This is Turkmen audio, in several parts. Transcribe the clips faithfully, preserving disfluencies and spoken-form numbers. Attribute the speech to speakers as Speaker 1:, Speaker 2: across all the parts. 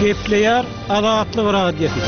Speaker 1: Gepleýär Azatlyk radiosu.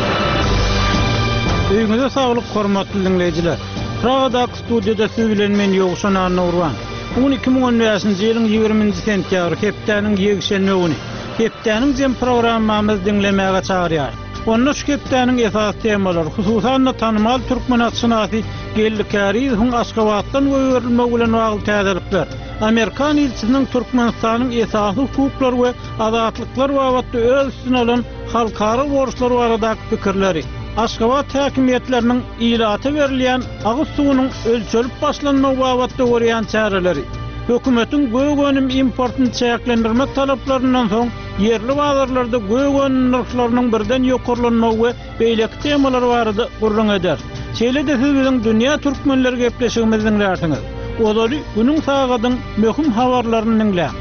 Speaker 1: Öýüňize saglyk hormatly dinleýijiler. Praga studiýada siz bilen men Ýogşan Nurwan. Bugün iki bin on beşinji ýylyň ýygrimiňji sentýabr hepdeniň ýegişenine ugny. Hepdeniň jem programmamyzy dinlemäge çagyrýar. Onda şu hepdeniň esas temalary, hususan tanymal türkmenatçynasy gellikäri hun Aşgabatdan öýürilmek bilen bagly täzelikler. Amerikan ilçisinin Türkmenistanyň esasy hukuklary we azatlyklar babatda öz üstüne alan halkara borçlary baradaky pikirleri. Aşgabat häkimetleriniň ýylaty berilýän agyz suwunyň ölçülip başlanmagy babatda görýän çäreleri. Hökümetiň göýgönim importyny çäklendirmek talaplaryndan soň yerli bazarlarda göýgönim narhlarynyň birden ýokarlanmagy we beýleki temalar barada gurrun eder. Şeýle-de siz bilen dünýä türkmenleri gepleşigimizi dinlersiňiz. Olary günüň sagadyň möhüm habarlaryny dinleýär.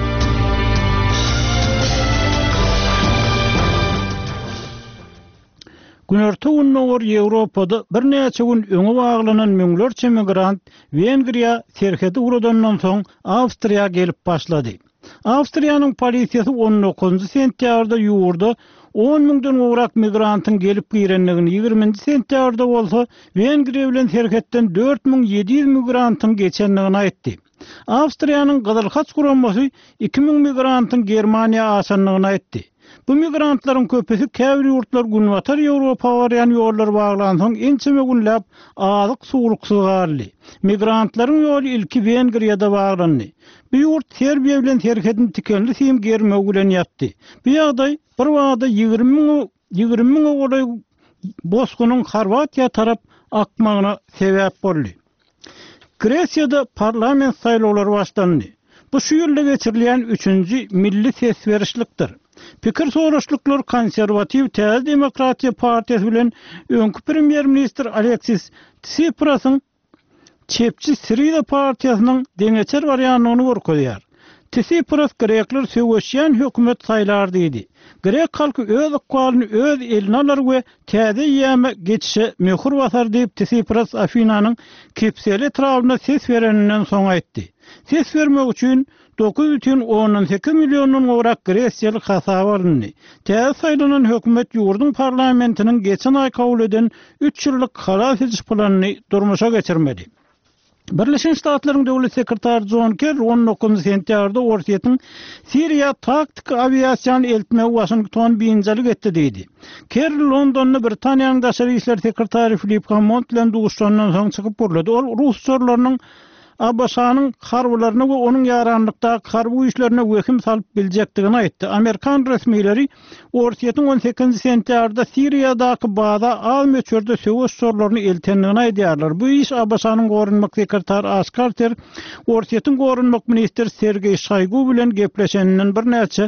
Speaker 1: Günerti unnur Ýewropada bir näçe gün öňe baglanan müňlerçe migrant Wengriýa serhedi uradandan soň Awstriýa gelip başlady. Awstriýanyň polisiýasy on dokuzynjy sentýabrda ýurda on müňden gowrak migrantyň gelip girenligini, ýygrimiňji sentýabrda bolsa Wengriýa bilen serhetden dört müň ýedi ýüz migrantyň geçenligini aýtdy. Awstriýanyň Gyzylhaç guramasy iki müň migrantyň Germaniýa aşanlygyny aýtdy. Bu migrantlaryň köpüsi käbir ýurtlar günwatar Ýewropa barýan ýollar baglansoň ençeme günläp azyk suwluksyz garly. Migrantlaryň ýoly ilki Wengriýada baglandy. Bu ýurt Serbiýa bilen serhedin tikenli sim germek bilen ýatdy. Bu ýagdaý bir wagtda ýygrimi müň oglay bosgunyň Horwatiýa tarap akmagyna sebäp boldy. Gresiýada parlament saýlawlary başlandy. Bu şu ýylda geçirilýän üçünji milli sesberişlikdir. Pikir soraşlyklar konservativ Täze Demokratiýa Partiýasy bilen öňkü premier minister Aleksis Tsiprasyň çepçi Syriýa partiýasynyň deňeçer barýanyny görkezýär. Tsipras Grekler söwüşýän hökümet saýlar diýdi. Grek halky öz ykbalyny öz eline alar we täze ýeme geçişe möhür basar diýip Tsipras Afinanyň kepseli etrabyna ses bereninden soň aýtdy. Ses bermek üçin dokuz бүтүн on sekiz millionyň gowrak Gresiýalyk hasap alındy. Täze saýlanan hökümet ýurdun parlamentiniň geçen aý kabul eden üç ýyllyk halas ediş planyny durmuşa geçirmedi. Birleşen Ştatlaryň döwlet sekretary John Kerry on dokuzynjy sentýabrda Orsiýetiň Siriýa taktik aviasiýany eltme Washington biňjalik etdi diýdi. Kerry Londonda Britaniýanyň daşary işler sekretary Philip Hammond bilen duguşandan soň çykyp burlady. Ol Rus sorlarynyň Abbasanyň harbylaryna we onuň ýaranlykda harby işlerine wehim salyp biljekdigini aýtdy. Amerikan resmiýetleri Orsiýetiň on sekizinji sentýabrda Siriýadaky baza az möçürde söwüş sorlaryny eltenligini aýdýarlar. Bu iş Abbasanyň gorunmak sekretary Ash Carter, Orsiýetiň gorunmak ministri Sergey Shoygu bilen gepleşeninden bir näçe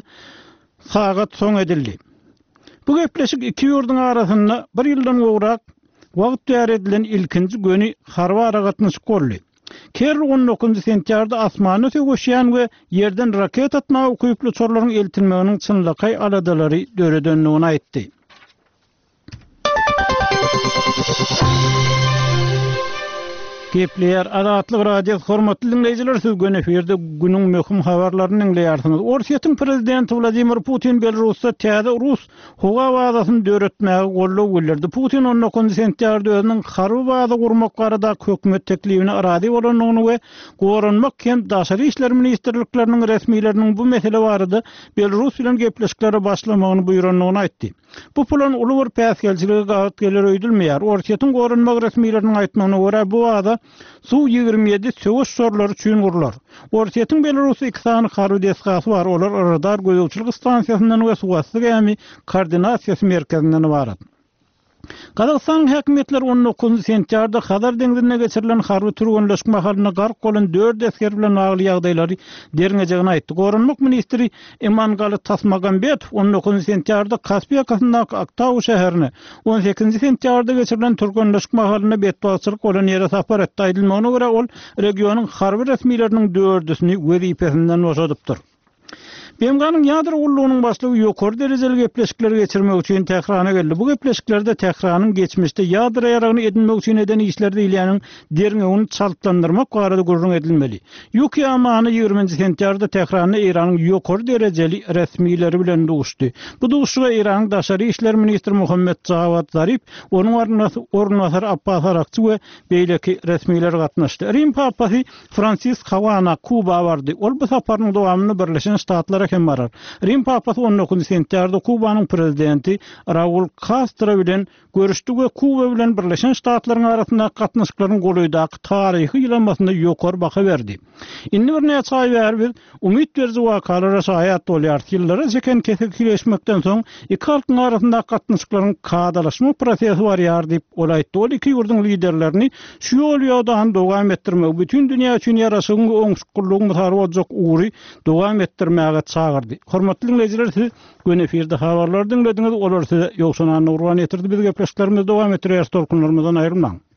Speaker 1: sagat soň edildi. Bu gepleşik iki ýurduň arasynda bir ýyldan gowrak wagt ýaredilen ilkinji göni harba aragatnyşyk boldy. Kerry on dokuzynjy sentýabrda asmany söwüşýän we ýerden raket atma ukyply çorlaryň eltinmeginiň çynlykay aladalary döredenligini aýtdy. Gepleýär Azatlyk radiosu hormatly dinleýijiler, siz gün eferde günüň möhüm habarlaryny dinleýärsiňiz. Orsiýetiň prezidenti Vladimir Putin Belarusda täze Rus howa bazasyny döretmäge gollaw bildirdi. Putin on dokuzynjy sentýabrda özüniň harby baza gurmak barada hökümet teklibini arady bolanyny we gorunmak hem daşary işler ministrlikleriniň resmiýetleriniň bu mesele barada Belarus bilen gepleşiklere başlamagyny buýranlygyny aýtdy. Bu plan uly bir päsgelçilige gaýat geler öýdülmeýär. Orsiýetiň gorunmak resmiýetleriniň aýtmagyna görä bu wada Su ýygrimi ýedi söwüş sorlary üçin gurular. Orsiýetiň Belarusy iki sany harby desgasy bar. Olar radar gözegçilik stansiýasyndan we suwatlyk ämi koordinasiýasy merkezinden barat. Kazakistan häkimetleri on dokuzynjy sentýabrda Hazar deňzine geçirilen harby türgünleşik mahalyna gark bolan dört esker bilen agly ýagdaýlary derňejegini aýtdy. Gorunmak ministri Emangaly Tasmagambetov on dokuzynjy sentýabrda Kaspiýa ýakynyndaky Aktaw şäherine on sekizinji sentýabrda geçirilen türgünleşik mahalyna betbaçylyk bolan ýere sapar etdi. Aýdylmagyna görä ol regionyň harby resmiýetleriniň dördüsini wezipesinden boşadypdyr. B M G'nın ýadro ullugynyň başlygy ýokary derejeli gepleşikler geçirmek üçin tehrana geldi. Bu gepleşiklerde Tehranyň geçmişde ýadro ýaragyny edinmek üçin eden işler diýilýäniň derňegini çaltlandyrmak barada gurrun edilmeli. Ýok ýamany ýigrimiji sentýarda Tehranyň Iranyň ýokary derejeli resmiýetleri bilen duşdy. Bu duşga Iranyň daşary işler ministri Muhammed Javad Zarif, onuň ornatary Abbas Arakçy we beýleki resmiýetler gatnaşdy. Rim papasy Francis Caruana Kuba bardy. Ol bu saparyň dowamyny Birleşen Ştatlara hem barar. Rim papasy on dokuzunçy sentýarda Kubanyň prezidenti Raul Castro bilen görüşdi we Kuba bilen Birleşen Ştatlaryň arasynda gatnaşyklaryň goýdaky taryhy ýylanmasyna ýokary baha berdi. Indi bir näçe ay berber umyt berdi wakalara şaýat bolýar. Ýyllara jeken kesikleşmekden soň iki halkyň arasynda gatnaşyklaryň kadalaşma prosesi barýar diýip ol aýtdy. Ol iki ýurdun liderlerini şu ýol ýoldan dowam etdirmek, bütün dünýä üçin ýaraşygyň oňşuklygyny mutarap boljak uğry dowam etdirmäge çağırdy. Hormatly dinleyijiler, siz göne efirde habarlar dinlediňiz. Olar size ýokşunan urgan etirdi. Biz gepleşiklerimiz dowam etdirýär, dolkunlarymyzdan aýrylmaň.